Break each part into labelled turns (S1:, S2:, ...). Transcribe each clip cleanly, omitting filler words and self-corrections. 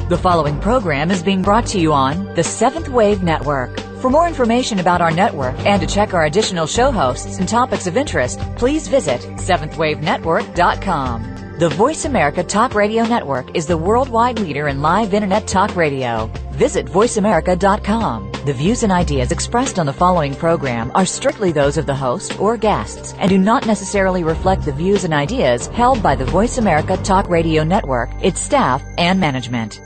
S1: The following program is being brought to you on the Seventh Wave Network. For more information about our network and to check our additional show hosts and topics of interest, please visit seventhwavenetwork.com. The Voice America Talk Radio Network is the worldwide leader in live Internet talk radio. Visit voiceamerica.com. The views and ideas expressed on the following program are strictly those of the host or guests and do not necessarily reflect the views and ideas held by the Voice America Talk Radio Network, its staff, and management.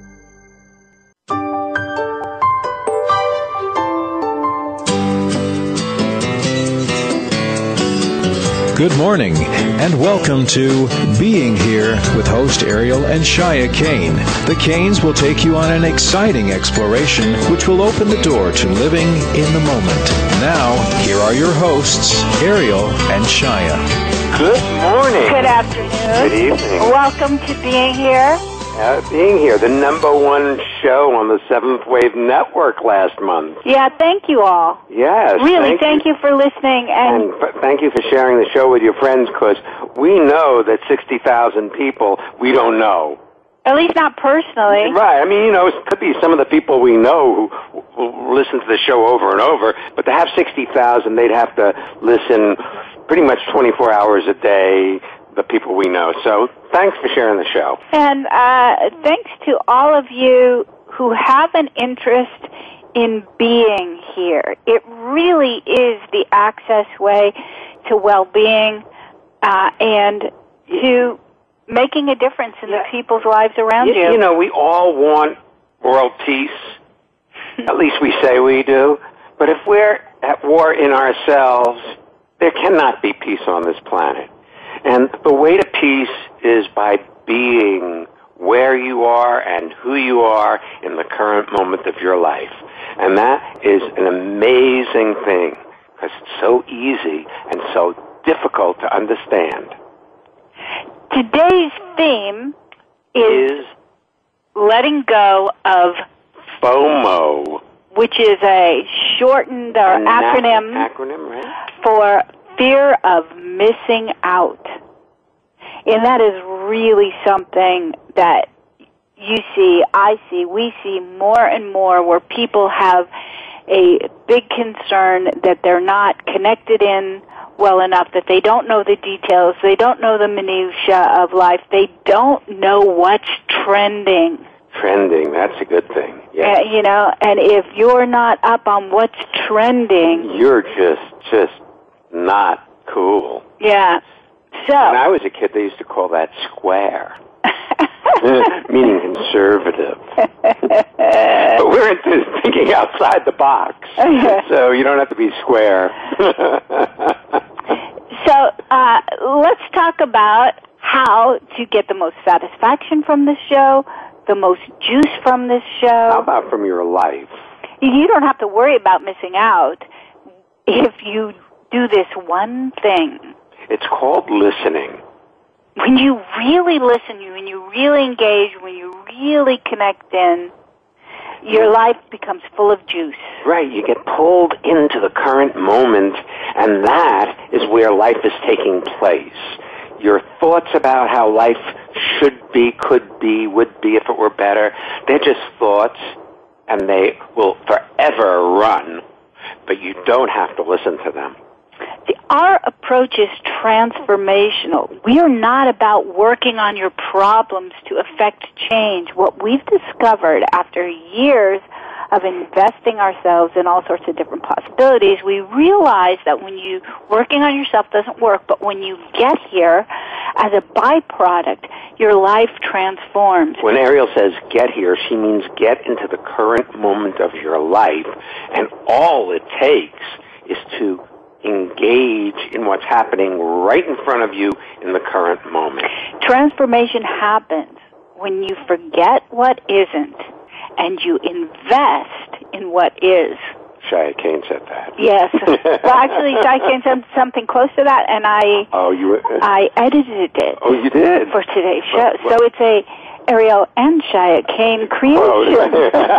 S2: Good morning, and welcome to Being Here with host Ariel and Shia Kane. The Kanes will take you on an exciting exploration which will open the door to living in the moment. Now, here are your hosts, Ariel and Shia.
S3: Good morning.
S4: Good afternoon.
S3: Good evening.
S4: Welcome to Being Here.
S3: Being Here, the #1 show on the Seventh Wave Network last month.
S4: Yeah, thank you all.
S3: Yes.
S4: Really, thank you for listening.
S3: And thank you for sharing the show with your friends, because we know that 60,000 people we don't know.
S4: At least not personally.
S3: Right. I mean, you know, it could be some of the people we know who listen to the show over and over, but to have 60,000, they'd have to listen pretty much 24 hours a day, the people we know. So thanks for sharing the show.
S4: And thanks to all of you who have an interest in being here. It really is the access way to well-being and to making a difference in the people's lives around you.
S3: You know, we all want world peace. At least we say we do. But if we're at war in ourselves, there cannot be peace on this planet. And the way to peace is by being where you are and who you are in the current moment of your life. And that is an amazing thing, because it's so easy and so difficult to understand.
S4: Today's theme is letting go of
S3: FOMO,
S4: which is a shortened or acronym
S3: right?
S4: for fear of missing out. And that is really something that you see, I see, we see more and more, where people have a big concern that they're not connected in well enough, that they don't know the details, they don't know the minutiae of life, they don't know what's trending.
S3: Trending, that's a good thing. Yeah.
S4: You know, and if you're not up on what's trending,
S3: you're just not cool.
S4: Yeah. So
S3: when I was a kid, they used to call that square, meaning conservative. But we're into thinking outside the box, so you don't have to be square.
S4: So let's talk about how to get the most satisfaction from this show, the most juice from this show.
S3: How about from your life?
S4: You don't have to worry about missing out if you do this one thing.
S3: It's called listening.
S4: When you really listen, when you really engage, when you really connect in, your life becomes full of juice.
S3: Right, you get pulled into the current moment, and that is where life is taking place. Your thoughts about how life should be, could be, would be if it were better, they're just thoughts, and they will forever run, but you don't have to listen to them.
S4: Our approach is transformational. We are not about working on your problems to affect change. What we've discovered after years of investing ourselves in all sorts of different possibilities, we realize that when you working on yourself doesn't work, but when you get here as a byproduct, your life transforms.
S3: When Ariel says get here, she means get into the current moment of your life, and all it takes is to engage in what's happening right in front of you in the current moment.
S4: Transformation happens when you forget what isn't and you invest in what is.
S3: Shia Kane said that.
S4: Yes. Well, actually, Shia Kane said something close to that, and I edited it.
S3: Oh, you did?
S4: For today's show. So it's a Ariel and Shia Kane creation.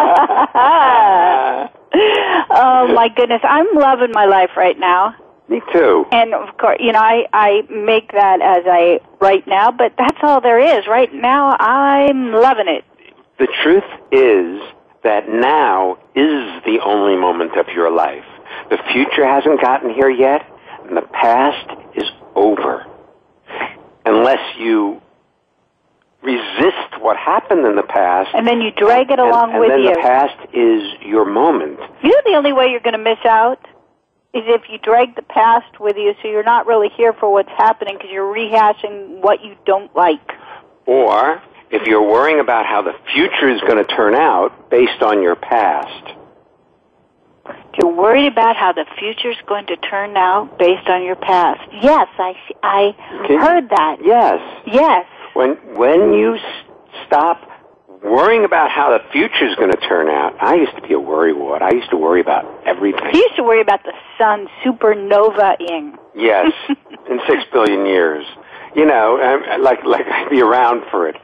S4: Oh, my goodness. I'm loving my life right now.
S3: Me too.
S4: And, of course, you know, I make that as I right now, but that's all there is. Right now, I'm loving it.
S3: The truth is that now is the only moment of your life. The future hasn't gotten here yet, and the past is over. Unless you resist what happened in the past.
S4: And then you drag it along with you.
S3: And then the past is your moment.
S4: You know the only way you're going to miss out is if you drag the past with you, so you're not really here for what's happening because you're rehashing what you don't like.
S3: Or if you're worrying about how the future is going to turn out based on your past.
S4: You're worried about how the future's going to turn out based on your past. Yes, I heard that.
S3: Yes.
S4: Yes.
S3: When you stop worrying about how the future's going to turn out, I used to be a worrywart. I used to worry about everything.
S4: You used to worry about the sun supernovaing.
S3: Yes, in 6 billion years. You know, like I'd be around for it.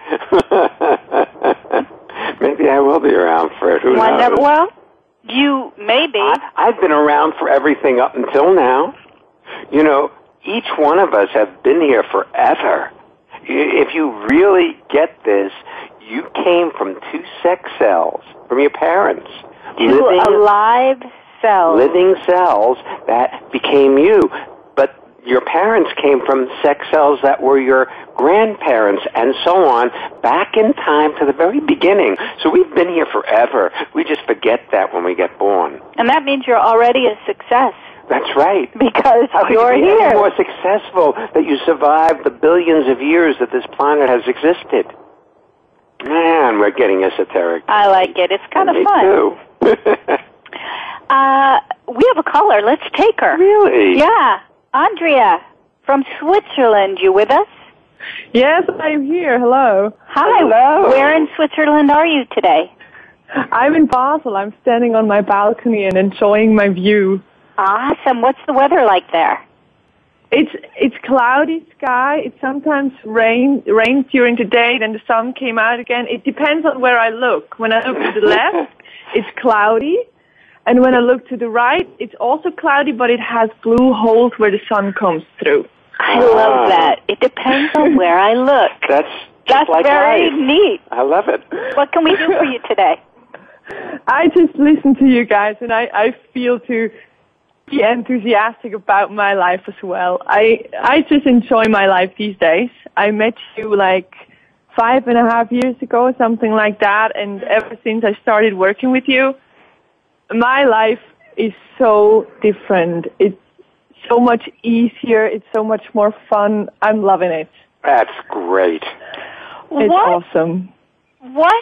S3: Maybe I will be around for it. Who knows?
S4: Well, you may be.
S3: I've been around for everything up until now. You know, each one of us have been here forever. If you really get this, you came from 2 sex cells from your parents.
S4: 2 alive cells.
S3: Living cells that became you. But your parents came from sex cells that were your grandparents and so on, back in time to the very beginning. So we've been here forever. We just forget that when we get born.
S4: And that means you're already a success.
S3: That's right.
S4: Because
S3: How
S4: you're
S3: could you be
S4: here.
S3: any more successful that you survived the billions of years that this planet has existed? Man, we're getting esoteric.
S4: I like it. It's kind of fun.
S3: Me too.
S4: We have a caller. Let's take her.
S3: Really?
S4: Yeah. Andrea from Switzerland. You with us?
S5: Yes, I'm here. Hello.
S4: Hi.
S3: Hello.
S4: Where in Switzerland are you today?
S5: I'm in Basel. I'm standing on my balcony and enjoying my view.
S4: Awesome. What's the weather like there?
S5: It's cloudy sky. It sometimes rains during the day, then the sun came out again. It depends on where I look. When I look to the left, it's cloudy. And when I look to the right, it's also cloudy, but it has blue holes where the sun comes through.
S4: I love that. It depends on where I look.
S3: That's like
S4: very
S3: life.
S4: neat.
S3: I love it.
S4: What can we do for you today?
S5: I just listen to you guys, and I feel to be enthusiastic about my life as well. I just enjoy my life these days. I met you like 5.5 years ago, something like that, and ever since I started working with you, my life is so different. It's so much easier. It's so much more fun. I'm loving it.
S3: That's great.
S5: It's awesome.
S4: What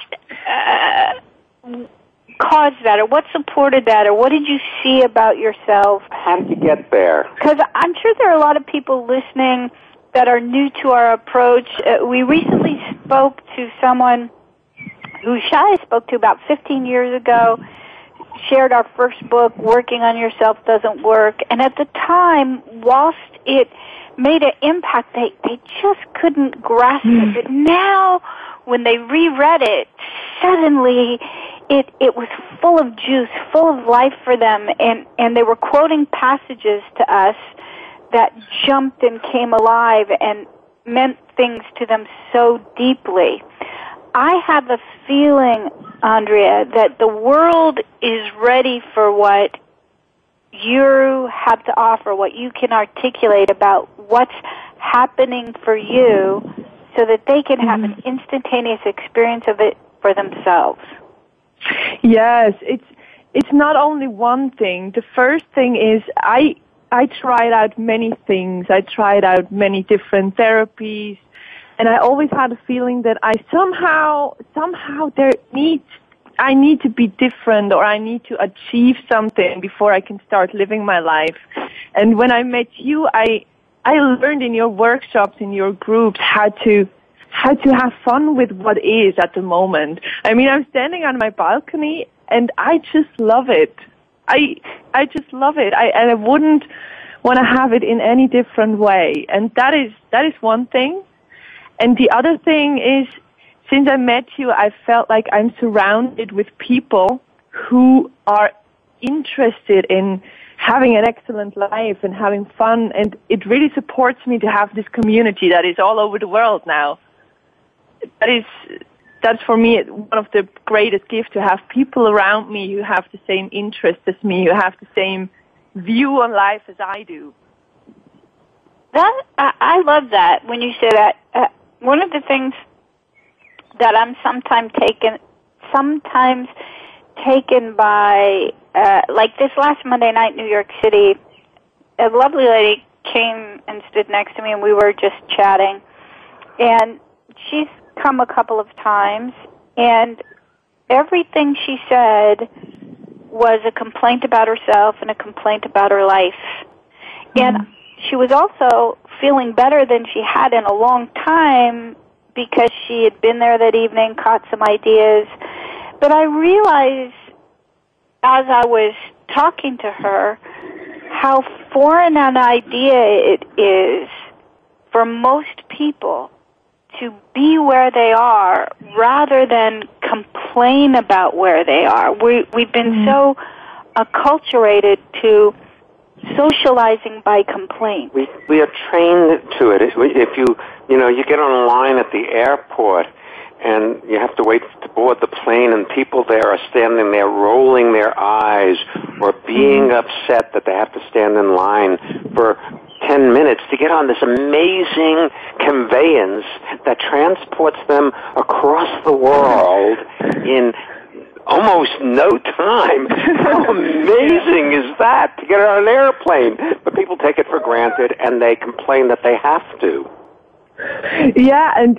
S4: caused that, or what supported that, or what did you see about yourself?
S3: How did you get there?
S4: Because I'm sure there are a lot of people listening that are new to our approach. We recently spoke to someone who Shia spoke to about 15 years ago, shared our first book, Working on Yourself Doesn't Work, and at the time, whilst it made an impact, they just couldn't grasp it. But now, when they reread it, suddenly it was full of juice, full of life for them, and they were quoting passages to us that jumped and came alive and meant things to them so deeply. I have a feeling, Andrea, that the world is ready for what you have to offer, what you can articulate about what's happening for you so that they can have an instantaneous experience of it for themselves.
S5: Yes, it's not only one thing. The first thing is I tried out many things. I tried out many different therapies, and I always had a feeling that I somehow I need to be different, or I need to achieve something before I can start living my life. And when I met you, I learned in your workshops, in your groups, how to have fun with what is at the moment. I mean, I'm standing on my balcony and I just love it. I just love it. I wouldn't want to have it in any different way. And that is one thing. And the other thing is, since I met you, I felt like I'm surrounded with people who are interested in having an excellent life and having fun. And it really supports me to have this community that is all over the world now. that's for me one of the greatest gifts, to have people around me who have the same interest as me, who have the same view on life as I do.
S4: I love that when you say that. One of the things that I'm sometimes taken by, like this last Monday night in New York City, a lovely lady came and stood next to me, and we were just chatting. And she's come a couple of times, and everything she said was a complaint about herself and a complaint about her life. And she was also feeling better than she had in a long time because she had been there that evening, caught some ideas. But I realized as I was talking to her how foreign an idea it is for most people to be where they are rather than complain about where they are. We've been so acculturated to socializing by complaint.
S3: We are trained to it. If you get on a line at the airport and you have to wait to board the plane, and people there are standing there rolling their eyes or being upset that they have to stand in line for 10 minutes to get on this amazing conveyance that transports them across the world in almost no time. How amazing is that, to get on an airplane? But people take it for granted, and they complain that they have to.
S5: Yeah, and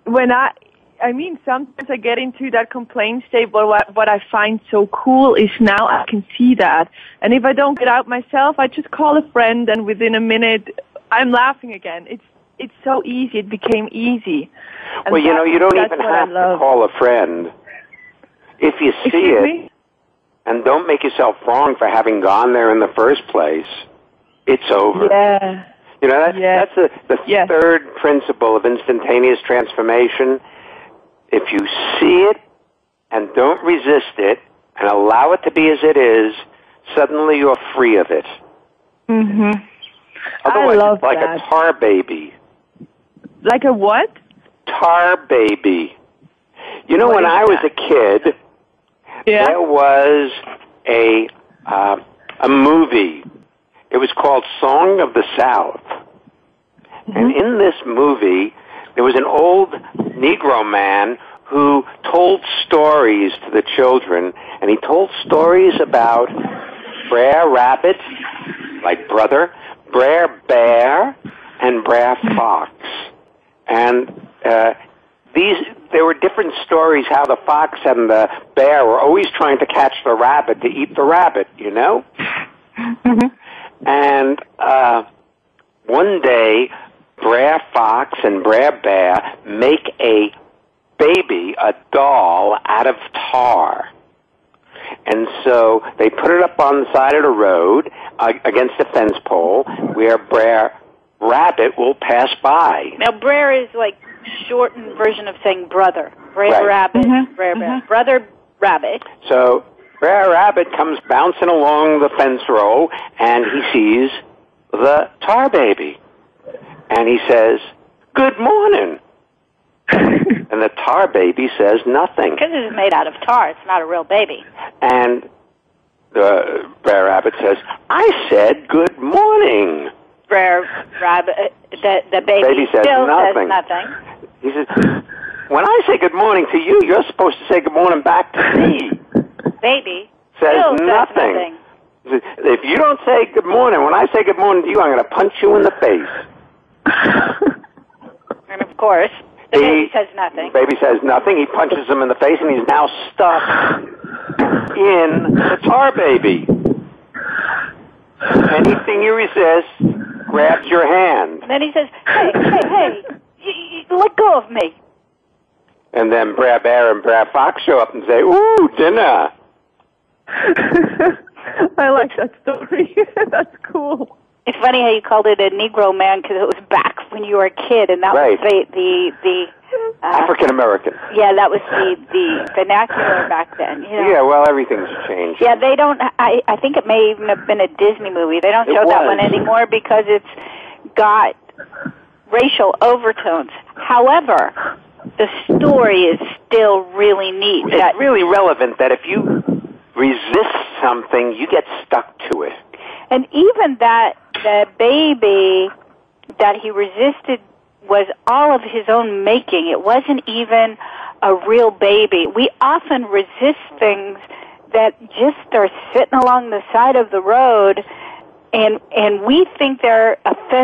S5: sometimes I get into that complaint state, but what I find so cool is now I can see that. And if I don't get out myself, I just call a friend, and within a minute, I'm laughing again. It's so easy. It became easy. And
S3: well, you don't even have to call a friend. If you see it, and don't make yourself wrong for having gone there in the first place, it's over.
S5: Yeah.
S3: That's the third principle of instantaneous transformation. If you see it and don't resist it and allow it to be as it is, suddenly you're free of it.
S5: Mm-hmm.
S3: Otherwise,
S5: I love
S3: it's like
S5: that.
S3: a tar baby.
S5: Like a what?
S3: Tar baby. When I was a kid, there was a movie. It was called Song of the South. And in this movie, there was an old Negro man who told stories to the children, and he told stories about Brer Rabbit, like brother, Brer Bear, and Brer Fox. And there were different stories how the fox and the bear were always trying to catch the rabbit to eat the rabbit, And one day, Brer Fox and Brer Bear make a baby, a doll, out of tar. And so they put it up on the side of the road against a fence pole where Brer Rabbit will pass by.
S4: Now, Brer is like shortened version of saying brother. Brer Rabbit, Brer Bear. Brother Rabbit.
S3: So Brer Rabbit comes bouncing along the fence row, and he sees the tar baby. And he says, "Good morning." And the tar baby says nothing.
S4: Because it's made out of tar. It's not a real baby.
S3: And the Brer Rabbit says, "I said good morning."
S4: Brer Rabbit, the baby
S3: says
S4: still
S3: nothing.
S4: says nothing.
S3: He says, "When I say good morning to you, you're supposed to say good morning back to me."
S4: Baby
S3: says
S4: still
S3: nothing.
S4: Says nothing.
S3: He says, "If you don't say good morning, when I say good morning to you, I'm going to punch you in the face."
S4: And of course, the baby says nothing.
S3: Baby says nothing. He punches him in the face, and he's now stuck in the tar baby. Anything you resist grabs your hand.
S4: And then he says, hey, let go of me.
S3: And then Brer Bear and Brer Fox show up and say, "Ooh, dinner."
S5: I like that story. That's cool.
S4: It's funny how you called it a Negro man because it was back when you were a kid, and that was the
S3: African American.
S4: Yeah, that was the vernacular back then.
S3: Yeah, well, everything's changed.
S4: Yeah, they don't. I think it may even have been a Disney movie. They don't show that one anymore because it's got racial overtones. However, the story is still really neat.
S3: It's really relevant that if you resist something, you get stuck to it.
S4: And even that the baby that he resisted was all of his own making. It wasn't even a real baby. We often resist things that just are sitting along the side of the road, and we think they're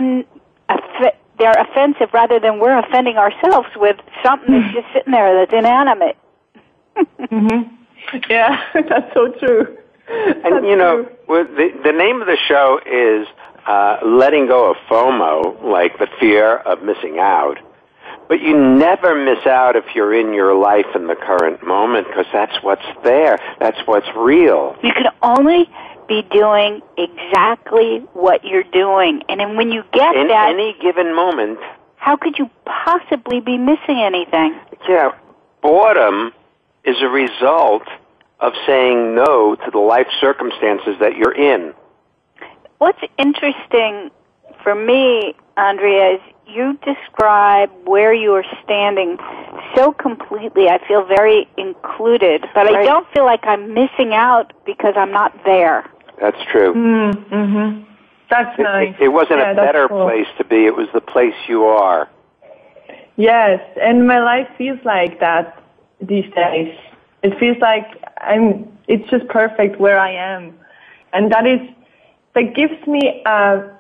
S4: offensive rather than we're offending ourselves with something that's just sitting there that's inanimate.
S5: Mm-hmm. Yeah, that's so true.
S3: And, the name of the show is letting go of FOMO, like the fear of missing out. But you never miss out if you're in your life in the current moment, because that's what's there. That's what's real.
S4: You can only be doing exactly what you're doing. And then when you get
S3: in
S4: that...
S3: any given moment...
S4: How could you possibly be missing anything?
S3: Yeah, boredom is a result of saying no to the life circumstances that you're in.
S4: What's interesting for me, Andrea, is you describe where you are standing so completely. I feel very included, but right. I don't feel like I'm missing out because I'm not there.
S3: That's true.
S5: Mm-hmm. That's nice.
S3: It wasn't a better place to be. It was the place you are.
S5: Yes, and my life feels like that these days. It feels like it's just perfect where I am. And that gives me a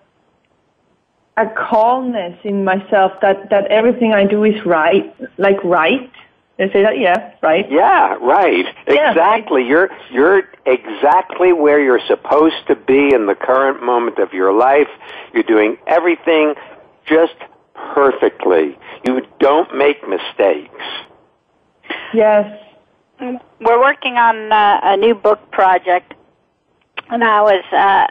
S5: calmness in myself that everything I do is right. Like right? Did I say that? Yeah, right?
S3: Yeah, right.
S5: Yeah,
S3: exactly.
S5: Right.
S3: You're exactly where you're supposed to be in the current moment of your life. You're doing everything just perfectly. You don't make mistakes.
S5: Yes.
S4: We're working on a new book project, and I was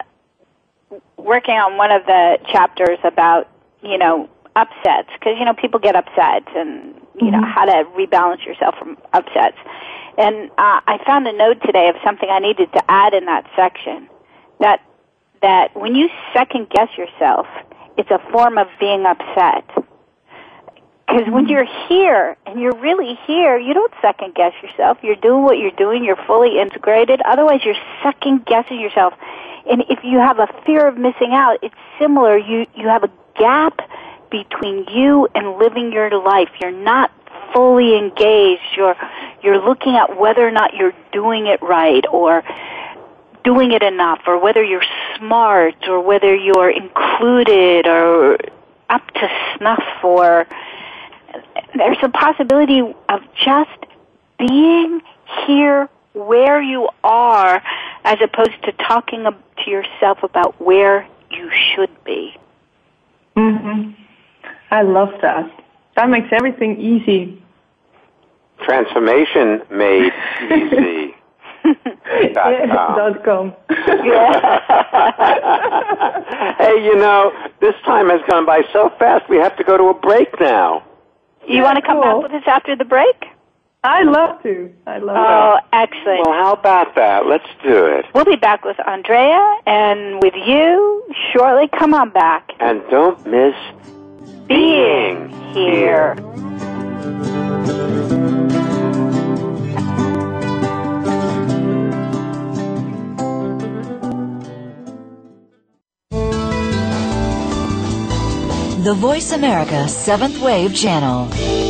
S4: working on one of the chapters about, upsets, because, people get upset and, how to rebalance yourself from upsets. And I found a note today of something I needed to add in that section, that when you second-guess yourself, it's a form of being upset. Because when you're here, and you're really here, you don't second-guess yourself. You're doing what you're doing. You're fully integrated. Otherwise, you're second-guessing yourself. And if you have a fear of missing out, it's similar. You have a gap between you and living your life. You're not fully engaged. You're looking at whether or not you're doing it right or doing it enough, or whether you're smart, or whether you're included or up to snuff, or there's a possibility of just being here where you are as opposed to talking to yourself about where you should be.
S5: Mm-hmm. I love that. That makes everything easy.
S3: Transformation made easy.
S5: .com.
S3: Hey, this time has gone by so fast, we have to go to a break now.
S4: You want to come back with us after the break?
S5: I'd love to.
S4: Oh, excellent.
S3: Well, how about that? Let's do it.
S4: We'll be back with Andrea and with you shortly. Come on back.
S3: And don't miss being here.
S1: The Voice America 7th Wave Channel.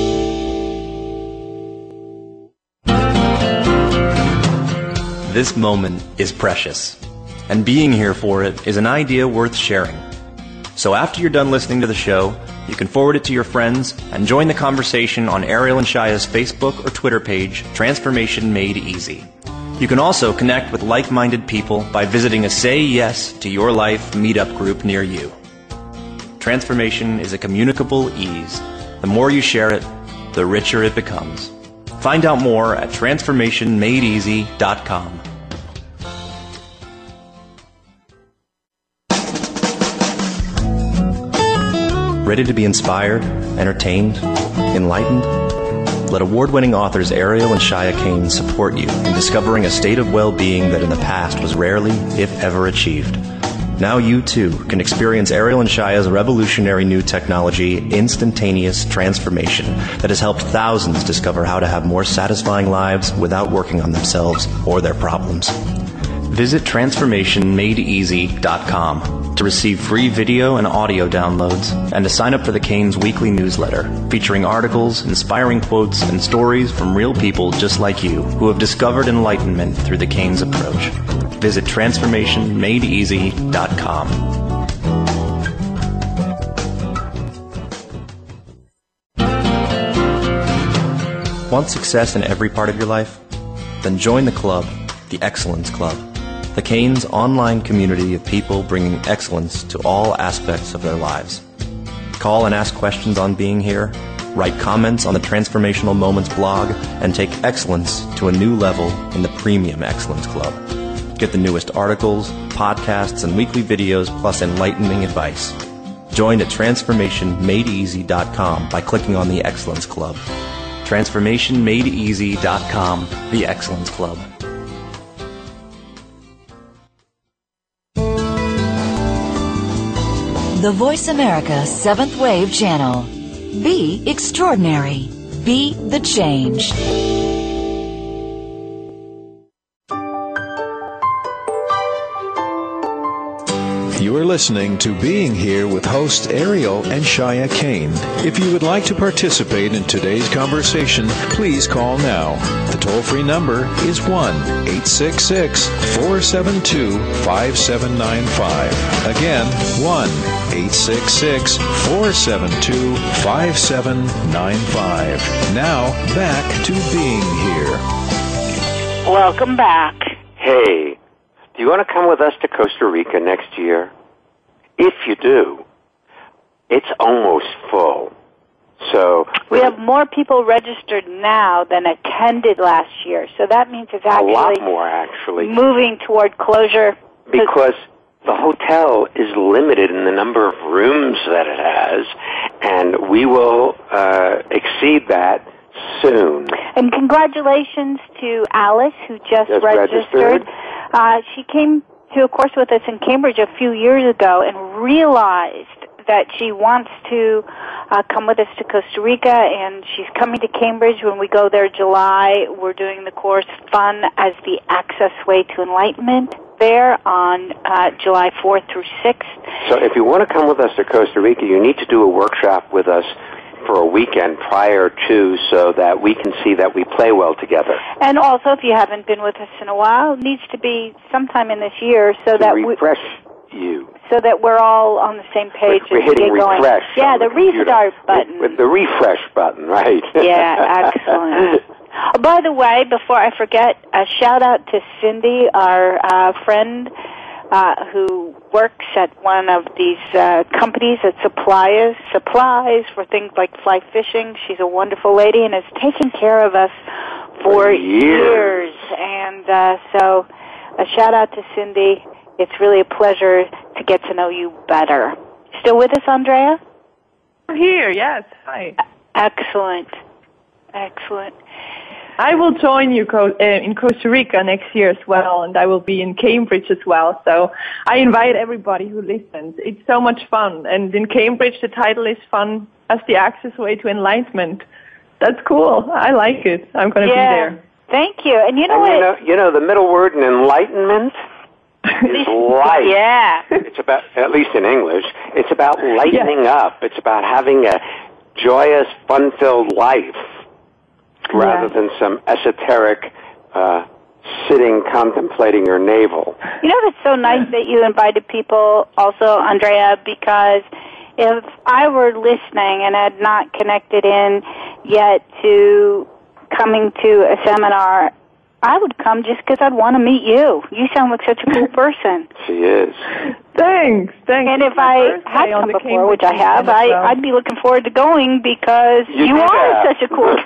S6: This moment is precious, and being here for it is an idea worth sharing. So after you're done listening to the show, you can forward it to your friends and join the conversation on Ariel and Shaya's Facebook or Twitter page, Transformation Made Easy. You can also connect with like-minded people by visiting a Say Yes to Your Life meetup group near you. Transformation is a communicable ease. The more you share it, the richer it becomes. Find out more at transformationmadeeasy.com. Ready to be inspired, entertained, enlightened? Let award-winning authors Ariel and Shaya Kane support you in discovering a state of well-being that in the past was rarely, if ever, achieved. Now you too can experience Ariel and Shaya's revolutionary new technology, Instantaneous Transformation, that has helped thousands discover how to have more satisfying lives without working on themselves or their problems. Visit transformationmadeeasy.com to receive free video and audio downloads and to sign up for the Canes weekly newsletter featuring articles, inspiring quotes, and stories from real people just like you who have discovered enlightenment through the Canes approach. Visit transformationmadeeasy.com. Want success in every part of your life? Then join the club, the Excellence Club, the Canes online community of people bringing excellence to all aspects of their lives. Call and ask questions on Being Here, write comments on the Transformational Moments blog, and take excellence to a new level in the Premium Excellence Club. Get the newest articles, podcasts, and weekly videos, plus enlightening advice. Join at transformationmadeeasy.com by clicking on the Excellence Club. transformationmadeeasy.com, the Excellence Club.
S1: The Voice America 7th Wave Channel. Be extraordinary. Be the change.
S2: You are listening to Being Here with hosts Ariel and Shaya Kane. If you would like to participate in today's conversation, please call now. The toll-free number is 1-866-472-5795. Again, 1-866-472-5795. Now, back to Being Here.
S4: Welcome back.
S3: Hey, do you want to come with us to Costa Rica next year? If you do, it's almost full. So
S4: we have more people registered now than attended last year. So that means it's actually
S3: a lot more, actually,
S4: moving toward closure.
S3: Because the hotel is limited in the number of rooms that it has, and we will exceed that soon.
S4: And congratulations to Alice, who just registered. She came to a course with us in Cambridge a few years ago and realized that she wants to come with us to Costa Rica, and she's coming to Cambridge when we go there July. We're doing the course Fun as the Access Way to Enlightenment there on July 4th through 6th.
S3: So if you want to come with us to Costa Rica, you need to do a workshop with us for a weekend prior to, so that we can see that we play well together.
S4: And also, if you haven't been with us in a while, it needs to be sometime in this year so that
S3: refresh you.
S4: So that we're all on the same page.
S3: We're hitting refresh.
S4: Yeah, the restart button.
S3: With the refresh button, right?
S4: Yeah, excellent. Oh, by the way, before I forget, a shout out to Cindy, our friend who works at one of these companies that supplies for things like fly fishing. She's a wonderful lady and has taken care of us for years. And so a shout out to Cindy. It's really a pleasure to get to know you better. Still with us, Andrea?
S5: I'm here, yes. Hi.
S4: Excellent. Excellent.
S5: I will join you in Costa Rica next year as well, and I will be in Cambridge as well. So I invite everybody who listens. It's so much fun. And in Cambridge, the title is Fun as the Access Way to Enlightenment. That's cool. I like it. I'm going to be there.
S4: Thank you. And you know what?
S3: You know, the middle word in enlightenment is light.
S4: Yeah.
S3: It's about, at least in English, it's about lightening up. It's about having a joyous, fun-filled life, rather than some esoteric sitting contemplating your navel.
S4: You know, it's so nice that you invited people also, Andrea, because if I were listening and had not connected in yet to coming to a seminar, I would come just because I'd want to meet you. You sound like such a cool person.
S3: She is.
S5: Thanks.
S4: And if I had come before, which I have, I'd be looking forward to going because you are such a cool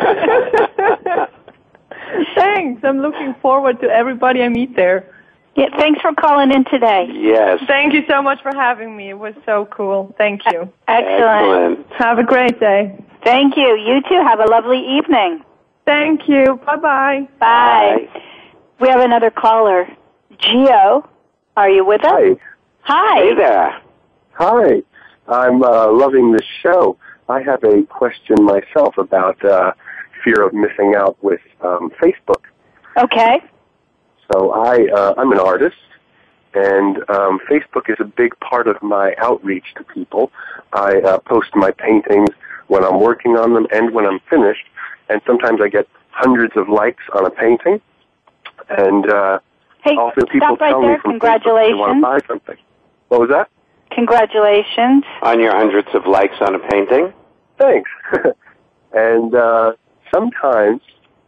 S4: person.
S5: Thanks. I'm looking forward to everybody I meet there.
S4: Yeah, thanks for calling in today.
S3: Yes.
S5: Thank you so much for having me. It was so cool. Thank you.
S4: Excellent.
S5: Have a great day.
S4: Thank you. You too. Have a lovely evening.
S5: Thank you. Bye-bye.
S4: Bye. We have another caller. Gio, are you with us? Hi.
S3: Hey there.
S7: Hi. I'm loving this show. I have a question myself about fear of missing out with Facebook.
S4: Okay.
S7: So I'm an artist, and Facebook is a big part of my outreach to people. I post my paintings when I'm working on them and when I'm finished, and sometimes I get hundreds of likes on a painting. And
S4: Hey,
S7: also people
S4: stop right
S7: tell
S4: there.
S7: me from Facebook they want to buy something. What was that?
S4: Congratulations.
S3: On your hundreds of likes on a painting?
S7: Thanks. And sometimes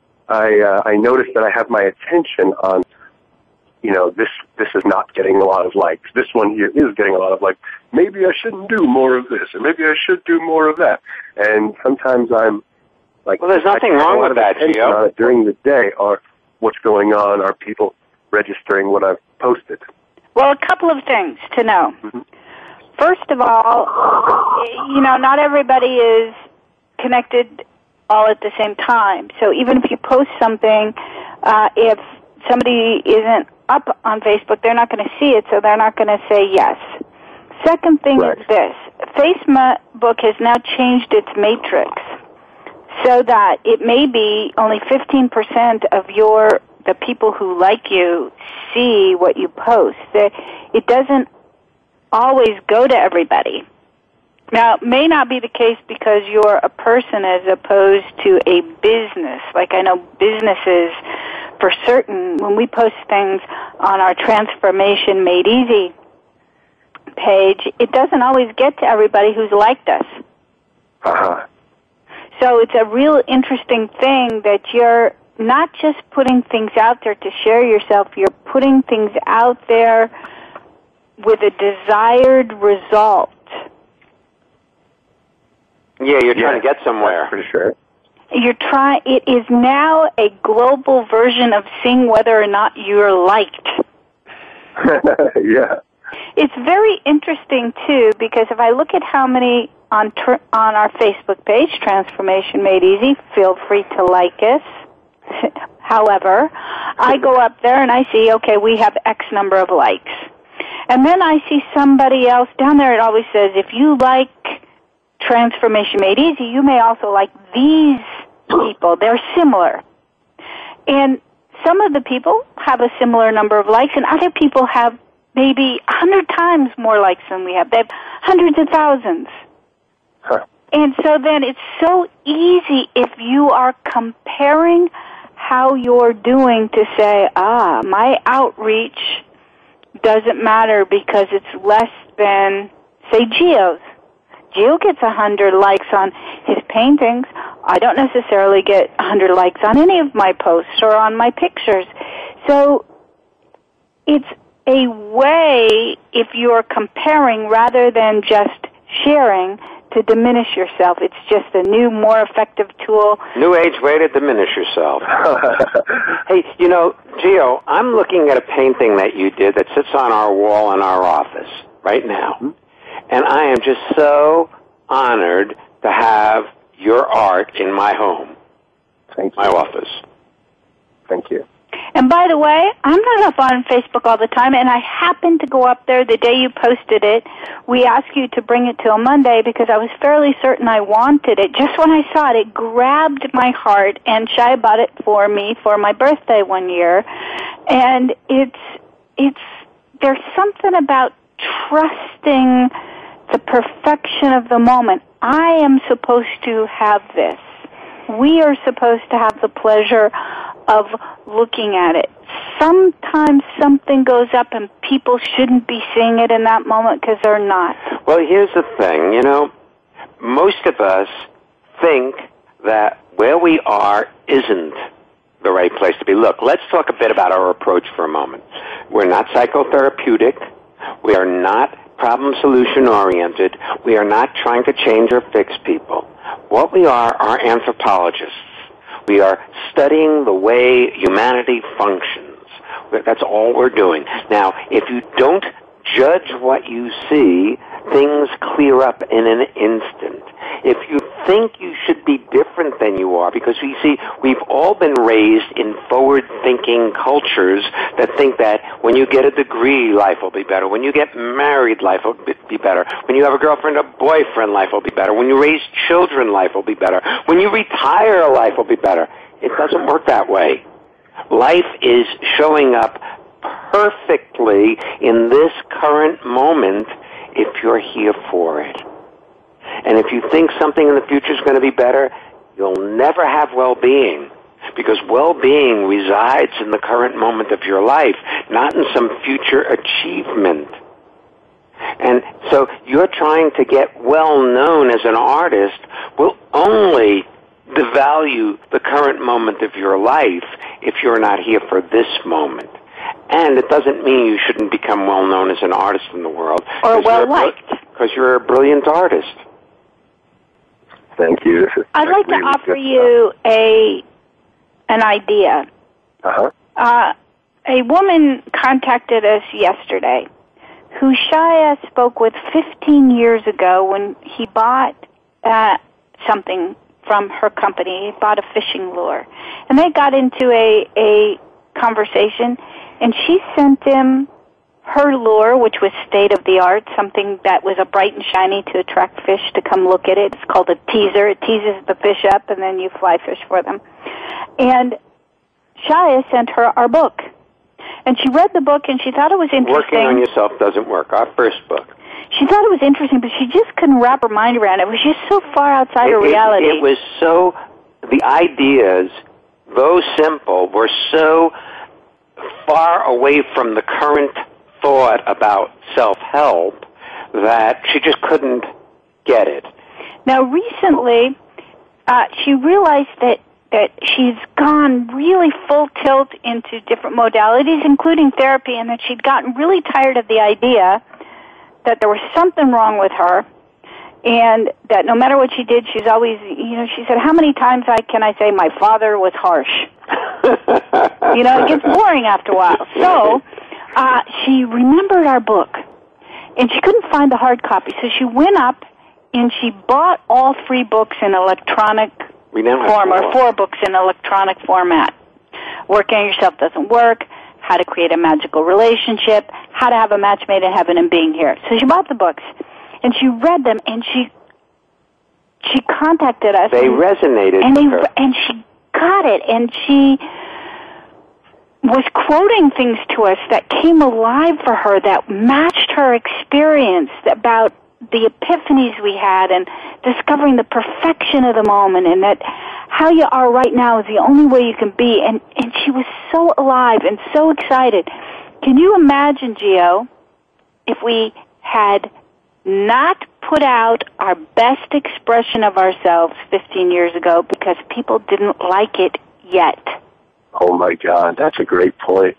S7: I notice that I have my attention on, this is not getting a lot of likes. This one here is getting a lot of likes. Maybe I shouldn't do more of this, or maybe I should do more of that. And sometimes I'm like,
S3: well, there's nothing wrong with that, Gio.
S7: During the day, or what's going on? Are people registering what I've posted?
S4: Well, a couple of things to know.
S7: Mm-hmm.
S4: First of all, not everybody is connected all at the same time. So even if you post something, if somebody isn't up on Facebook, they're not going to see it, so they're not going to say yes. Second thing is this. Facebook has now changed its matrix so that it may be only 15% of the people who like you see what you post. It doesn't always go to everybody. Now, it may not be the case because you're a person as opposed to a business. Like I know businesses, for certain, when we post things on our Transformation Made Easy page, it doesn't always get to everybody who's liked us.
S7: Uh-huh.
S4: So it's a real interesting thing that you're not just putting things out there to share yourself, you're putting things out there with a desired result.
S3: Yeah, you're trying to get somewhere.
S7: For sure.
S4: It is now a global version of seeing whether or not you're liked.
S7: Yeah.
S4: It's very interesting, too, because if I look at how many on our Facebook page, Transformation Made Easy, feel free to like us. However, I go up there and I see, okay, we have X number of likes. And then I see somebody else down there, it always says, if you like Transformation Made Easy, you may also like these people. They're similar. And some of the people have a similar number of likes, and other people have maybe 100 times more likes than we have. They have hundreds of thousands.
S7: Huh.
S4: And so then it's so easy if you are comparing how you're doing to say, my outreach doesn't matter because it's less than, say, Gio's. Gio gets 100 likes on his paintings. I don't necessarily get 100 likes on any of my posts or on my pictures. So it's a way, if you're comparing rather than just sharing, to diminish yourself. It's just a new, more effective tool.
S3: New age way to diminish yourself. Hey, Gio, I'm looking at a painting that you did that sits on our wall in our office right now. Mm-hmm. And I am just so honored to have your art in my home.
S7: Thank you.
S3: My office.
S7: Thank you.
S4: And by the way, I'm not up on Facebook all the time, and I happened to go up there the day you posted it. We asked you to bring it till Monday because I was fairly certain I wanted it. Just when I saw it, it grabbed my heart, and Shai bought it for me for my birthday one year. And there's something about trusting the perfection of the moment. I am supposed to have this. We are supposed to have the pleasure of looking at it. Sometimes something goes up and people shouldn't be seeing it in that moment because they're not.
S3: Well, here's the thing, most of us think that where we are isn't the right place to be. Look, let's talk a bit about our approach for a moment. We're not psychotherapeutic. We are not problem-solution oriented. We are not trying to change or fix people. What we are anthropologists. We are studying the way humanity functions. That's all we're doing. Now, if you don't judge what you see, things clear up in an instant. If you think you should be different different than you are, because you see, we've all been raised in forward-thinking cultures that think that when you get a degree, life will be better. When you get married, life will be better. When you have a girlfriend or boyfriend, life will be better. When you raise children, life will be better. When you retire, life will be better. It doesn't work that way. Life is showing up perfectly in this current moment if you're here for it. And if you think something in the future is going to be better, you'll never have well-being, because well-being resides in the current moment of your life, not in some future achievement. And so you're trying to get well-known as an artist will only devalue the current moment of your life if you're not here for this moment. And it doesn't mean you shouldn't become well-known as an artist in the world.
S4: Or well-liked.
S3: Because you're a brilliant artist.
S7: Thank you.
S4: I'd like to offer you an idea.
S7: Uh-huh.
S4: A woman contacted us yesterday who Shia spoke with 15 years ago when he bought something from her company. He bought a fishing lure. And they got into a conversation, and she sent him her lure, which was state-of-the-art, something that was bright and shiny to attract fish to come look at it. It's called a teaser. It teases the fish up, and then you fly fish for them. And Shia sent her our book. And she read the book, and she thought it was interesting.
S3: Working on Yourself Doesn't Work, our first book.
S4: She thought it was interesting, but she just couldn't wrap her mind around it. It was just so far outside her reality.
S3: It was so, the ideas, though simple, were so far away from the current thought about self-help that she just couldn't get it.
S4: Now, recently, she realized that she's gone really full tilt into different modalities, including therapy, and that she'd gotten really tired of the idea that there was something wrong with her, and that no matter what she did, she's always, she said, how many times can I say my father was harsh? It gets boring after a while. So she remembered our book, and she couldn't find the hard copy, so she went up and she bought all 3 books in electronic form, or 4 books in electronic format. Working on Yourself Doesn't Work, How to Create a Magical Relationship, How to Have a Match Made in Heaven, and Being Here. So she bought the books, and she read them, and she contacted us.
S3: They resonated with her.
S4: And she got it, and she was quoting things to us that came alive for her, that matched her experience about the epiphanies we had and discovering the perfection of the moment, and that how you are right now is the only way you can be. And she was so alive and so excited. Can you imagine, Gio, if we had not put out our best expression of ourselves 15 years ago because people didn't like it yet?
S7: Oh, my God, that's a great point.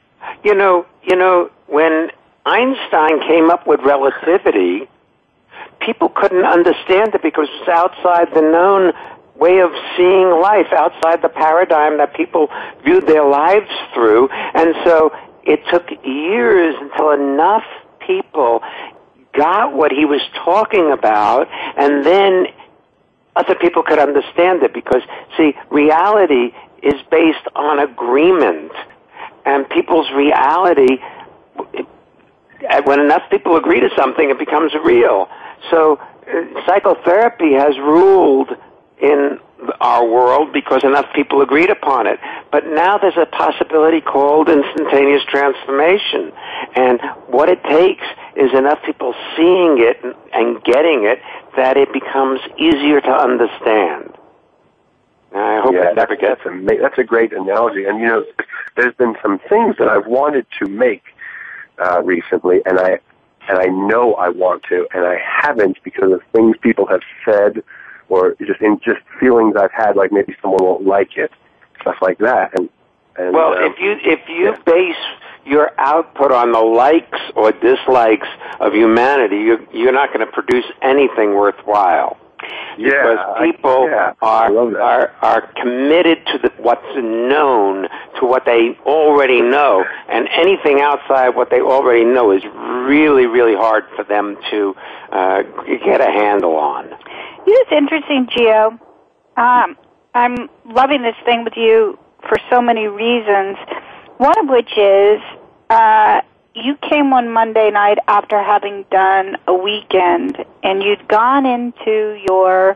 S3: When Einstein came up with relativity, people couldn't understand it because it's outside the known way of seeing life, outside the paradigm that people viewed their lives through. And so it took years until enough people got what he was talking about, and then other people could understand it. Because, see, reality is based on agreement, and people's reality, when enough people agree to something, it becomes real. So psychotherapy has ruled in our world because enough people agreed upon it. But now there's a possibility called instantaneous transformation. And what it takes is enough people seeing it and getting it that it becomes easier to understand. I hope it never gets.
S7: That's a great analogy. And, there's been some things that I've wanted to make recently, and I know I want to, and I haven't because of things people have said, or just feelings I've had, like maybe someone won't like it, stuff like that. And
S3: well, if you base your output on the likes or dislikes of humanity, you're not going to produce anything worthwhile. Because people are committed to what's known, to what they already know, and anything outside what they already know is really, really hard for them to get a handle on.
S4: It's interesting, Gio. I'm loving this thing with you for so many reasons, one of which is you came one Monday night after having done a weekend, and you'd gone into your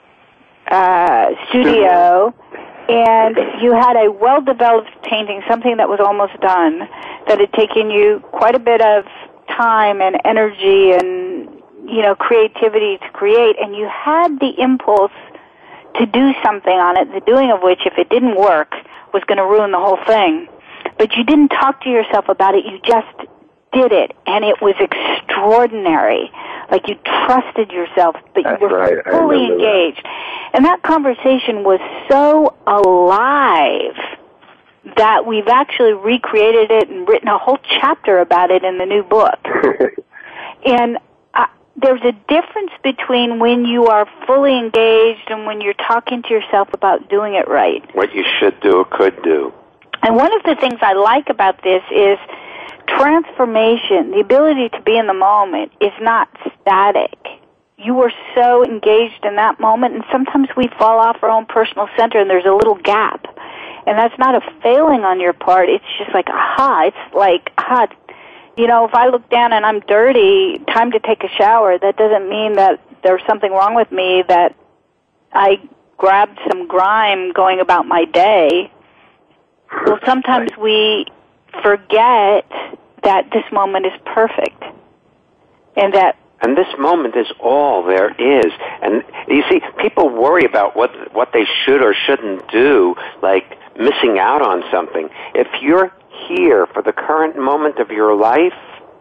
S4: studio, and you had a well-developed painting, something that was almost done, that had taken you quite a bit of time and energy and, creativity to create, and you had the impulse to do something on it, the doing of which, if it didn't work, was going to ruin the whole thing. But you didn't talk to yourself about it, you just did it, and it was extraordinary. Like you trusted yourself, but you were fully engaged. And that conversation was so alive that we've actually recreated it and written a whole chapter about it in the new book. And there's a difference between when you are fully engaged and when you're talking to yourself about doing it right.
S3: What you should do or could do.
S4: And one of the things I like about this is transformation. The ability to be in the moment is not static. You were so engaged in that moment, and sometimes we fall off our own personal center and there's a little gap. And that's not a failing on your part. It's just like, aha. It's like, aha. If I look down and I'm dirty, time to take a shower, that doesn't mean that there's something wrong with me, that I grabbed some grime going about my day. Well, sometimes we forget that this moment is perfect. And
S3: this moment is all there is. And you see, people worry about what they should or shouldn't do, like missing out on something. If you're here for the current moment of your life,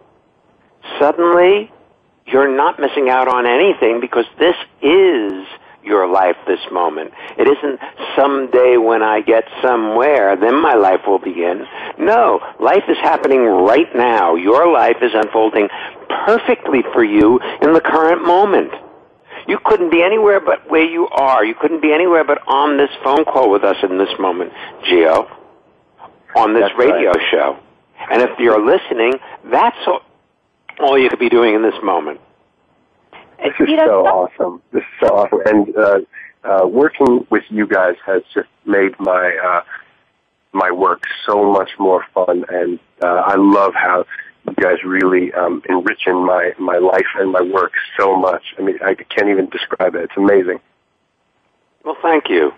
S3: suddenly you're not missing out on anything, because this is your life, this moment. It isn't someday when I get somewhere, then my life will begin. No, life is happening right now. Your life is unfolding perfectly for you in the current moment. You couldn't be anywhere but where you are. You couldn't be anywhere but on this phone call with us in this moment, Gio, on this radio show. And if you're listening, that's all you could be doing in this moment.
S7: This is so awesome. This is so awesome. And working with you guys has just made my work so much more fun. And I love how you guys really enriching my life and my work so much. I mean, I can't even describe it. It's amazing.
S3: Well, thank you.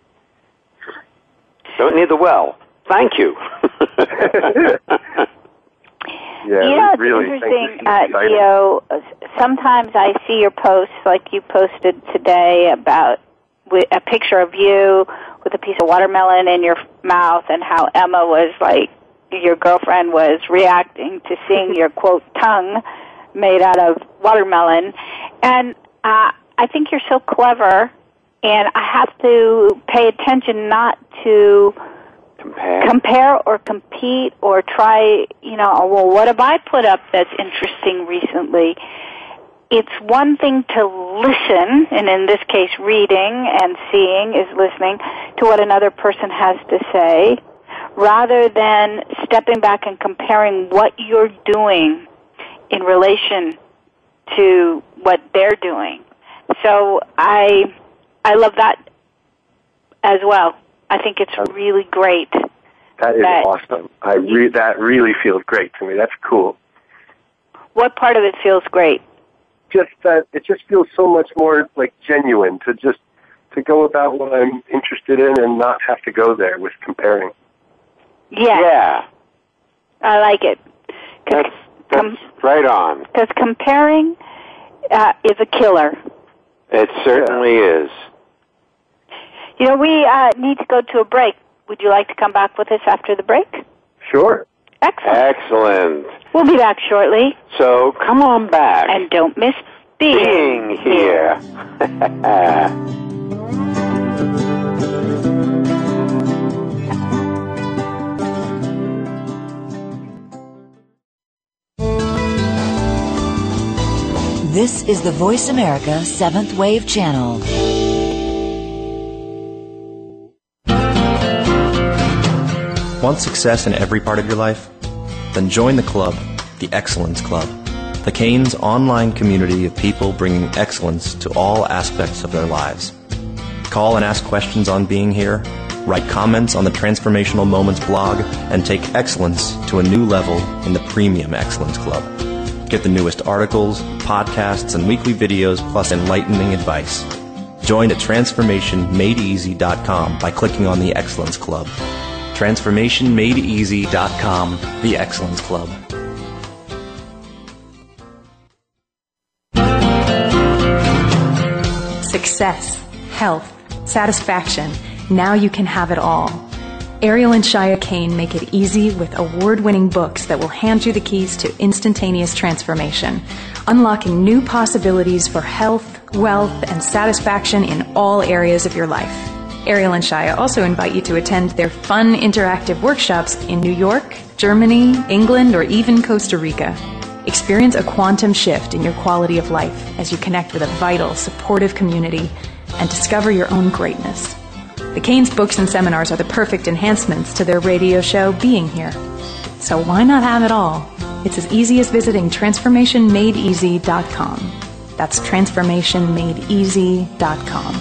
S3: Don't need the well. Thank you.
S7: Yeah,
S4: it's
S7: really
S4: interesting, Gio. Sometimes I see your posts, like you posted today, about a picture of you with a piece of watermelon in your mouth, and how Emma was like, your girlfriend was reacting to seeing your, quote, tongue made out of watermelon. And I think you're so clever, and I have to pay attention not to compare or compete or try, well, what have I put up that's interesting recently? It's one thing to listen, and in this case reading and seeing is listening to what another person has to say, rather than stepping back and comparing what you're doing in relation to what they're doing. So I love that as well. I think it's really great.
S7: That is awesome. That really feels great to me. That's cool.
S4: What part of it feels great?
S7: Just that it just feels so much more like genuine to go about what I'm interested in and not have to go there with comparing.
S3: Yeah.
S4: I like it.
S3: That's right on.
S4: Because comparing is a killer.
S3: It certainly is.
S4: We need to go to a break. Would you like to come back with us after the break?
S7: Sure.
S3: Excellent.
S4: We'll be back shortly.
S3: So come on back.
S4: And don't miss being
S3: here.
S1: This is the Voice America 7th Wave Channel.
S6: Want success in every part of your life? Then join the club, the Excellence Club, the Canes online community of people bringing excellence to all aspects of their lives. Call and ask questions on Being Here, write comments on the Transformational Moments blog, and take excellence to a new level in the Premium Excellence Club. Get the newest articles, podcasts, and weekly videos, plus enlightening advice. Join at TransformationMadeEasy.com by clicking on the Excellence Club. TransformationMadeEasy.com, the Excellence Club.
S8: Success, health, satisfaction. Now you can have it all. Ariel and Shia Kane make it easy with award-winning books that will hand you the keys to instantaneous transformation, unlocking new possibilities for health, wealth, and satisfaction in all areas of your life. Ariel and Shia also invite you to attend their fun interactive workshops in New York, Germany, England, or even Costa Rica. Experience a quantum shift in your quality of life as you connect with a vital, supportive community and discover your own greatness. The Kanes books and seminars are the perfect enhancements to their radio show, Being Here. So why not have it all? It's as easy as visiting TransformationMadeEasy.com. That's TransformationMadeEasy.com.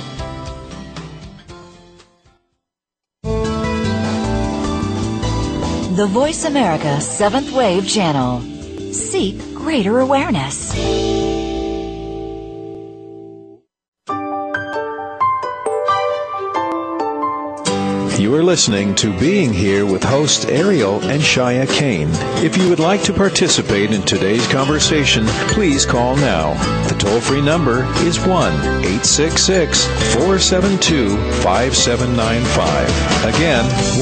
S1: The Voice America 7th Wave Channel. Seek greater awareness.
S2: You are listening to Being Here with hosts Ariel and Shia Kane. If you would like to participate in today's conversation, please call now. The toll-free number is 1-866-472-5795. Again,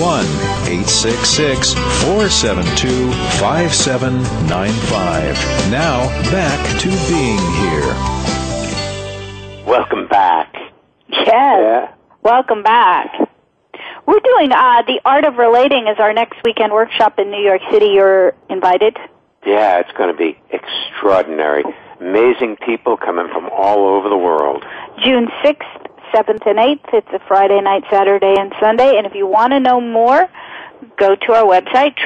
S2: 1-866-472-5795. Now, back to Being Here.
S3: Welcome back.
S4: Yes.
S3: Yeah.
S4: Welcome back. We're doing The Art of Relating is our next weekend workshop in New York City. You're invited.
S3: Yeah, it's going to be extraordinary. Amazing people coming from all over the world.
S4: June 6th, 7th, and 8th. It's a Friday night, Saturday, and Sunday. And if you want to know more, go to our website,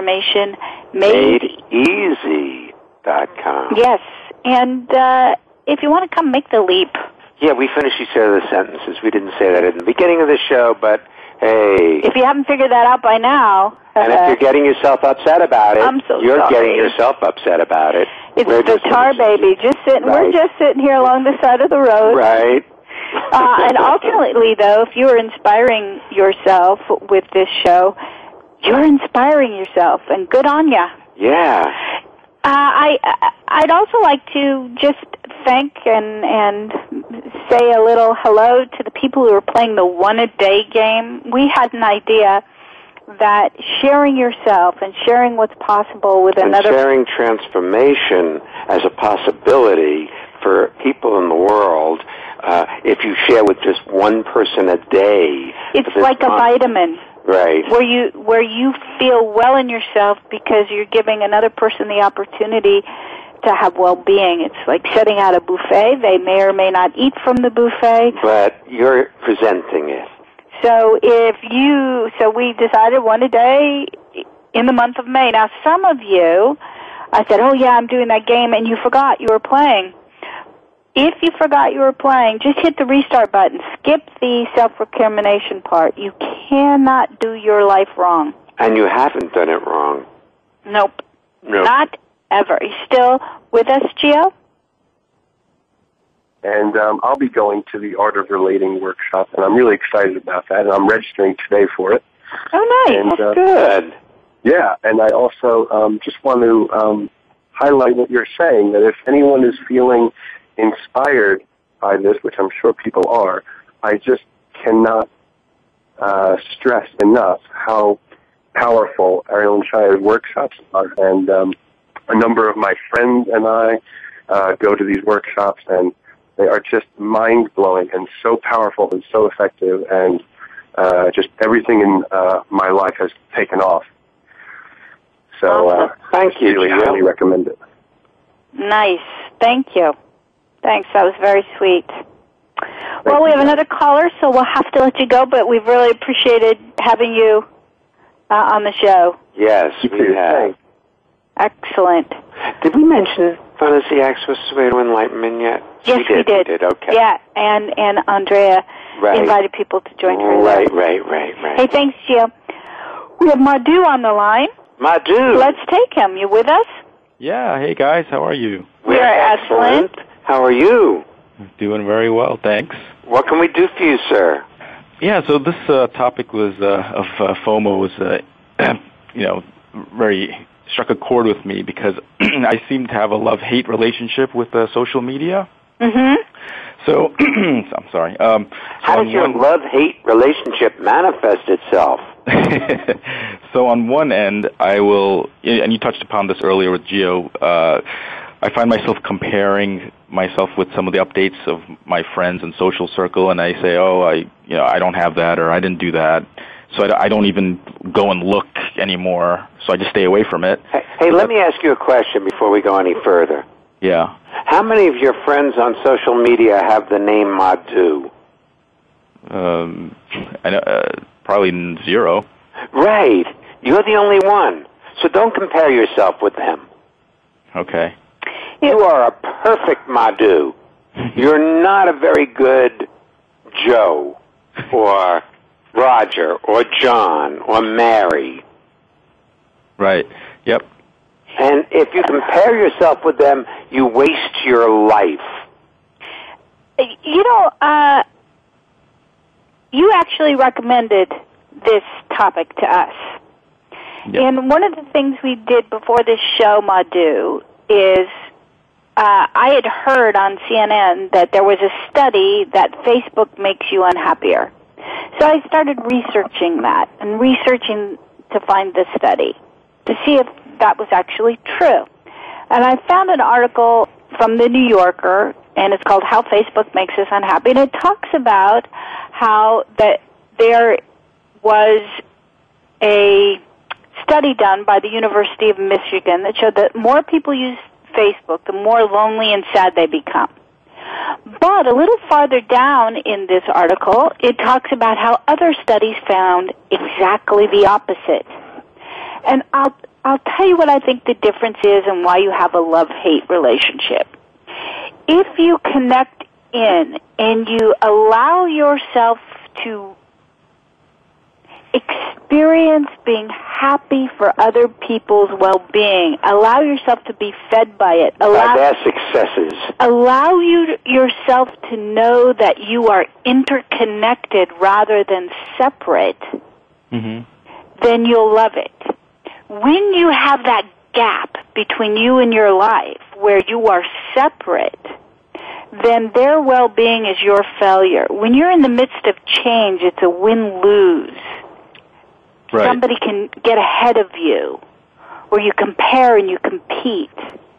S4: TransformationMadeEasy.com. Yes. And if you want to come, make the leap.
S3: Yeah, we finished each other's sentences. We didn't say that at the beginning of the show, but hey.
S4: If you haven't figured that out by now.
S3: And if you're getting yourself upset about it, you're
S4: sorry.
S3: getting yourself upset about it.
S4: It's the Tar Baby. We're just sitting here along the side of the road.
S3: Right.
S4: And ultimately, though, if you are inspiring yourself with this show, you're inspiring yourself, and good on you.
S3: Yeah.
S4: I'd also like to just thank and say a little hello to the people who are playing the one-a-day game. We had an idea that sharing yourself and sharing what's possible with another...
S3: And sharing transformation as a possibility for people in the world, if you share with just one person a day...
S4: It's like a vitamin.
S3: Right.
S4: Where you feel well in yourself because you're giving another person the opportunity to have well-being. It's like setting out a buffet. They may or may not eat from the buffet.
S3: But you're presenting it.
S4: So we decided one a day in the month of May. Now, some of you, I said, oh yeah, I'm doing that game, and you forgot you were playing. If you forgot you were playing, just hit the restart button. Skip the self-recrimination part. You cannot do your life wrong.
S3: And you haven't done it wrong.
S4: Nope. Not ever. You still with us, Gio?
S7: And I'll be going to the Art of Relating workshop, and I'm really excited about that, and I'm registering today for it.
S4: Oh, nice.
S7: And,
S3: That's good.
S7: Yeah, and I also just want to highlight what you're saying, that if anyone is feeling inspired by this, which I'm sure people are, I just cannot stress enough how powerful Ariel and Shia's workshops are. And a number of my friends and I go to these workshops, and they are just mind-blowing and so powerful and so effective, and just everything in my life has taken off. So
S3: thank you,
S7: really highly recommend it.
S4: Nice. Thank you. Thanks. That was very sweet. Well, we have another caller, so we'll have to let you go, but we've really appreciated having you on the show.
S3: Yes, we have.
S4: Excellent.
S3: Did we mention Fantasy Acts was the way to enlightenment yet?
S4: Yes, we did.
S3: Okay.
S4: Yeah, and Andrea invited people to join her there.
S3: Right.
S4: Hey, thanks, Gio. We have Madhu on the line.
S3: Madhu.
S4: Let's take him. You with us?
S9: Yeah. Hey, guys. How are you?
S4: We're excellent.
S3: How are you?
S9: Doing very well, thanks.
S3: What can we do for you, sir?
S9: Yeah, so this topic was of FOMO was, very struck a chord with me because I seem to have a love-hate relationship with social media.
S4: Mm-hmm.
S9: So, I'm sorry.
S3: How does your love-hate relationship manifest itself?
S9: So on one end, I will, and you touched upon this earlier with Gio, I find myself comparing myself with some of the updates of my friends and social circle, and I say, I don't have that, or I didn't do that. So I don't even go and look anymore, so I just stay away from it.
S3: Hey, let me ask you a question before we go any further.
S9: Yeah.
S3: How many of your friends on social media have the name Madhu?
S9: I know, probably 0.
S3: Right. You're the only one. So don't compare yourself with them.
S9: Okay.
S3: You are a perfect Madhu. You're not a very good Joe or Roger or John or Mary.
S9: Right. Yep.
S3: And if you compare yourself with them, you waste your life.
S4: You know, you actually recommended this topic to us.
S9: Yep.
S4: And one of the things we did before this show, Madhu, is I had heard on CNN that there was a study that Facebook makes you unhappier. So I started researching that and researching to find the study to see if that was actually true. And I found an article from the New Yorker, and it's called How Facebook Makes Us Unhappy. And it talks about how that there was a study done by the University of Michigan that showed that more people use Facebook, the more lonely and sad they become. But a little farther down in this article, it talks about how other studies found exactly the opposite. And I'll tell you what I think the difference is and why you have a love-hate relationship. If you connect in and you allow yourself to experience being happy for other people's well-being, allow yourself to be fed by it,
S3: by their successes,
S4: allow yourself to know that you are interconnected rather than separate, then you'll love it. When you have that gap between you and your life where you are separate, then their well-being is your failure. When you're in the midst of change, it's a win-lose.
S9: Right.
S4: Somebody can get ahead of you, or you compare and you compete.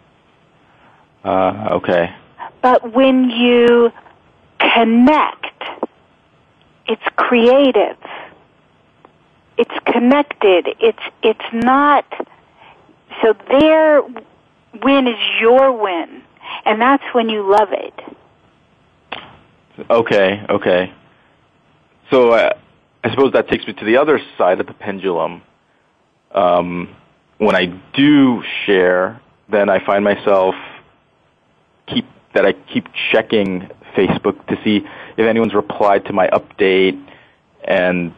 S9: Okay.
S4: But when you connect, it's creative. It's connected. It's not. So their win is your win, and that's when you love it.
S9: Okay. So I suppose that takes me to the other side of the pendulum. When I do share, then I find myself I keep checking Facebook to see if anyone's replied to my update, and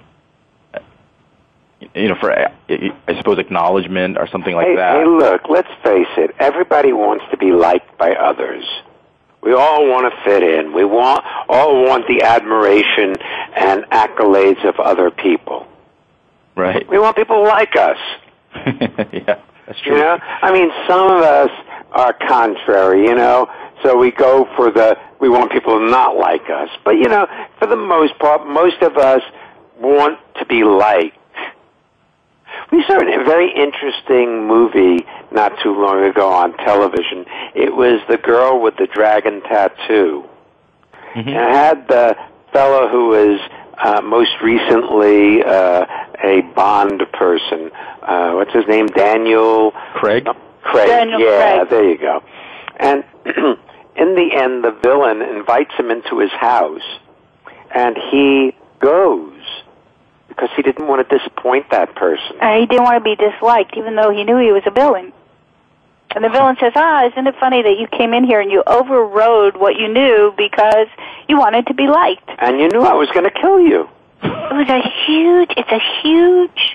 S9: for I suppose acknowledgement or something like that.
S3: Hey, look, let's face it. Everybody wants to be liked by others. We all want to fit in. We all want the admiration and accolades of other people.
S9: Right.
S3: We want people to like us.
S9: Yeah, that's true.
S3: I mean, some of us are contrary, so we go for we want people to not like us. But, for the most part, most of us want to be liked. We saw a very interesting movie not too long ago on television. It was The Girl with the Dragon Tattoo. And it had the fellow who was most recently a Bond person. What's his name? Daniel?
S9: Craig?
S3: Craig.
S4: Daniel
S3: Craig.
S4: There
S3: you go. And in the end, the villain invites him into his house, and he goes because he didn't want to disappoint that person.
S4: He didn't want to be disliked, even though he knew he was a villain. And the villain says, isn't it funny that you came in here and you overrode what you knew because you wanted to be liked?
S3: And you knew I was going to kill you.
S4: It's a huge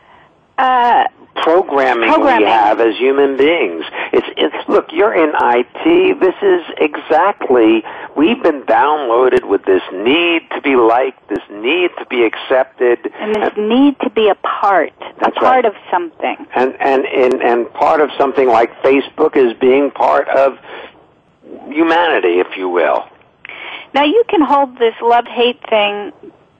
S3: programming we have as human beings. Look, you're in IT. This is exactly, we've been downloaded with this need to be liked, this need to be accepted.
S4: And this need to be a part of something.
S3: And part of something like Facebook is being part of humanity, if you will.
S4: Now, you can hold this love-hate thing,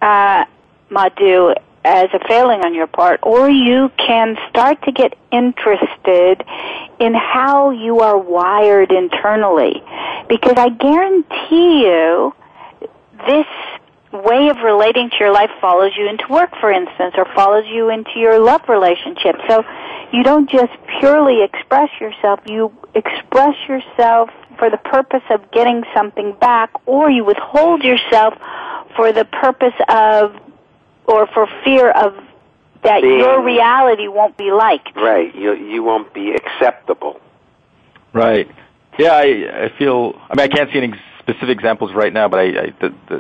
S4: Madhu, as a failing on your part, or you can start to get interested in how you are wired internally. Because I guarantee you, this way of relating to your life follows you into work, for instance, or follows you into your love relationship. So you don't just purely express yourself, you express yourself for the purpose of getting something back, or you withhold yourself for the purpose of, or for fear of that your reality won't be liked.
S3: Right. You won't be acceptable.
S9: Right. Yeah, I feel, I can't see any specific examples right now, but I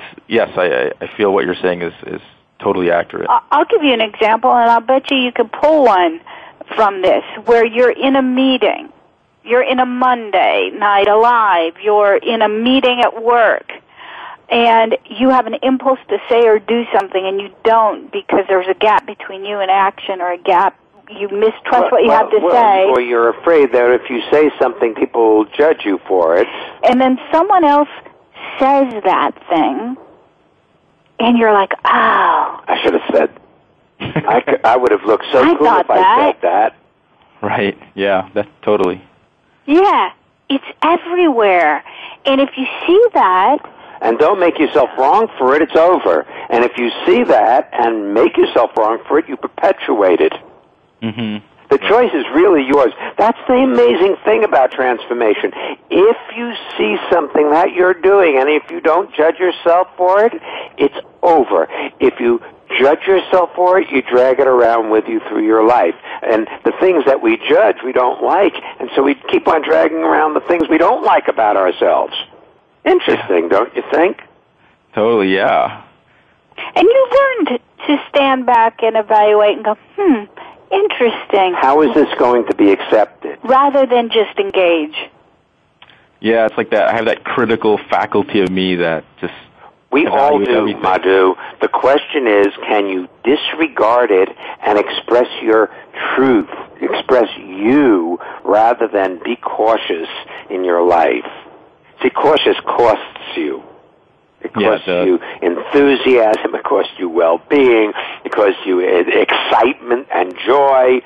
S9: feel what you're saying is totally accurate.
S4: I'll give you an example, and I'll bet you can pull one from this, where you're in a meeting. You're in a Monday Night Alive. You're in a meeting at work. And you have an impulse to say or do something, and you don't because there's a gap between you and action, or a gap, you mistrust what you have to say.
S3: Or you're afraid that if you say something, people will judge you for it.
S4: And then someone else says that thing, and you're like, oh.
S3: I should have said. I would have looked so cool if I said that.
S9: Right, yeah, that totally.
S4: Yeah, it's everywhere. And if you see that...
S3: And don't make yourself wrong for it, it's over. And if you see that and make yourself wrong for it, you perpetuate it.
S9: Mm-hmm.
S3: The choice is really yours. That's the amazing thing about transformation. If you see something that you're doing, and if you don't judge yourself for it, it's over. If you judge yourself for it, you drag it around with you through your life. And the things that we judge, we don't like, and so we keep on dragging around the things we don't like about ourselves. Interesting, don't you think?
S9: Totally, yeah.
S4: And you learned to stand back and evaluate and go, interesting.
S3: How is this going to be accepted?
S4: Rather than just engage.
S9: Yeah, it's like that. I have that critical faculty of me that just...
S3: We all do, Madhu. The question is, can you disregard it and express your truth, express you, rather than be cautious in your life? See, cautious costs you. It costs you enthusiasm, it costs you well-being, it costs you excitement and joy.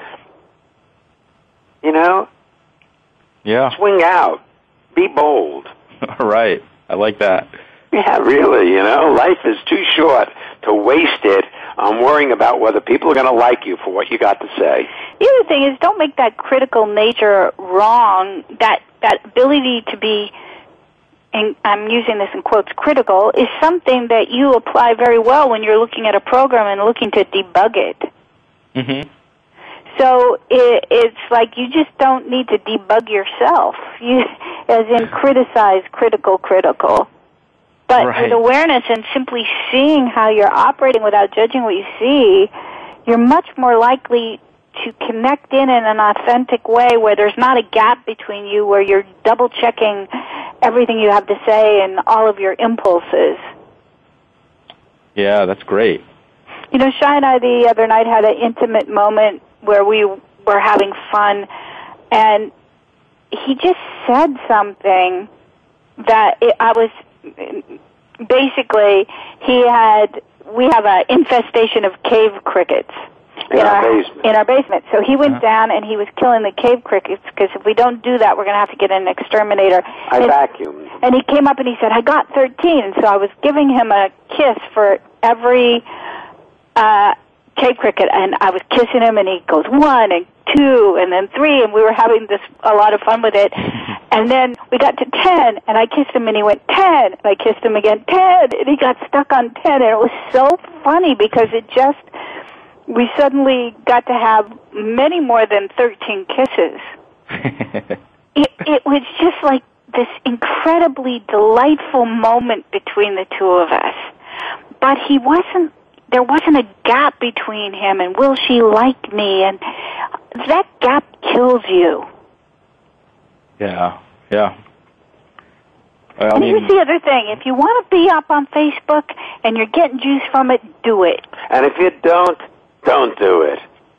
S3: You know?
S9: Yeah.
S3: Swing out. Be bold.
S9: All right. I like that.
S3: Yeah, really, you know, life is too short to waste it on worrying about whether people are going to like you for what you got to say.
S4: The other thing is, don't make that critical nature wrong, that ability to be, and I'm using this in quotes, critical, is something that you apply very well when you're looking at a program and looking to debug it.
S9: Mm-hmm.
S4: So it's like you just don't need to debug yourself, as in criticize, critical. But with awareness and simply seeing how you're operating without judging what you see, you're much more likely to connect in an authentic way where there's not a gap between you, where you're double-checking everything you have to say and all of your impulses.
S9: Yeah, that's great.
S4: You know, Shai and I the other night had an intimate moment where we were having fun, and he just said something that basically, we have an infestation of cave crickets in our basement. So he went down and he was killing the cave crickets, because if we don't do that, we're going to have to get an exterminator.
S3: I vacuumed.
S4: And he came up and he said, I got 13. And so I was giving him a kiss for every cave cricket, and I was kissing him, and he goes 1 and 2 and then 3, and we were having a lot of fun with it. And then we got to 10, and I kissed him, and he went 10, and I kissed him again 10, and he got stuck on 10, and it was so funny because we suddenly got to have many more than 13 kisses. It was just like this incredibly delightful moment between the two of us. But there wasn't a gap between him and will she like me, and that gap kills you.
S9: Yeah.
S4: And here's the other thing. If you want to be up on Facebook and you're getting juice from it, do it.
S3: And if you don't do it.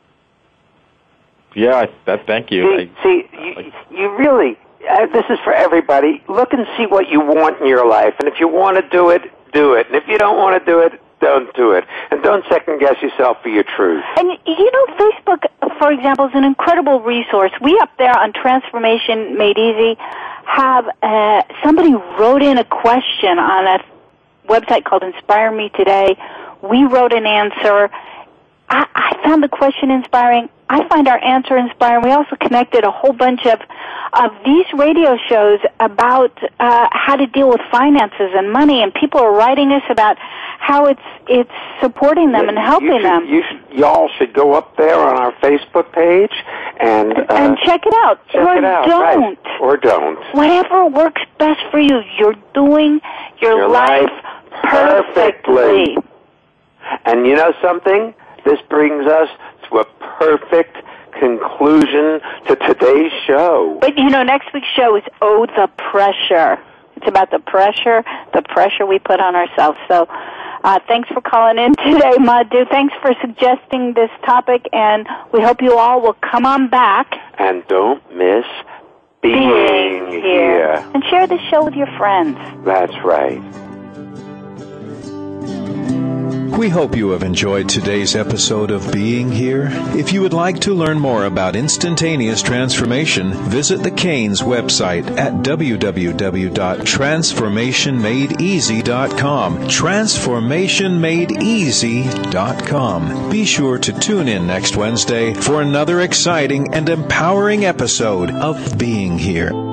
S9: Yeah, thank you.
S3: You really, this is for everybody. Look and see what you want in your life. And if you want to do it, do it. And if you don't want to do it, don't do it. And don't second-guess yourself for your truth.
S4: And, Facebook, for example, is an incredible resource. We up there on Transformation Made Easy have somebody wrote in a question on a website called Inspire Me Today. We wrote an answer. I found the question inspiring. I find our answer inspiring. We also connected a whole bunch of these radio shows about how to deal with finances and money, and people are writing us about how it's supporting them and helping them.
S3: Y'all should go up there on our Facebook page and
S4: check it out. Don't.
S3: Right. Or don't.
S4: Whatever works best for you. You're doing your life perfectly.
S3: And you know something? This brings us to a perfect conclusion to today's show.
S4: But next week's show is the Pressure. It's about the pressure we put on ourselves. So thanks for calling in today, Madhu. Thanks for suggesting this topic, and we hope you all will come on back.
S3: And don't miss being here.
S4: And share this show with your friends.
S3: That's right.
S2: We hope you have enjoyed today's episode of Being Here. If you would like to learn more about instantaneous transformation, visit the Canes website at www.transformationmadeeasy.com. Transformationmadeeasy.com. Be sure to tune in next Wednesday for another exciting and empowering episode of Being Here.